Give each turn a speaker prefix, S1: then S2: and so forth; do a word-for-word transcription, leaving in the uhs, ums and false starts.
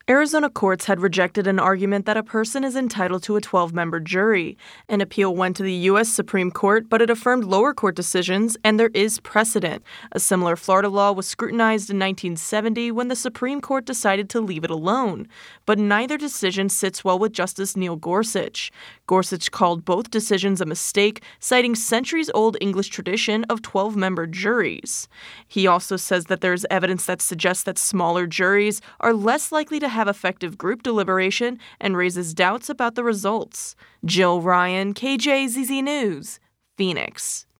S1: Arizona courts had rejected an argument that a person is entitled to a twelve-member jury. An appeal went to the U S Supreme Court, but it affirmed lower court decisions, and there is precedent. A similar Florida law was scrutinized in nineteen seventy when the Supreme Court decided to leave it alone. But neither decision sits well with Justice Neil Gorsuch. Gorsuch called both decisions a mistake, citing centuries-old English tradition of twelve-member juries. He also says that there is evidence that suggests that smaller juries are less likely to have effective group deliberation and raises doubts about the results. Jill Ryan, K J Z Z News, Phoenix.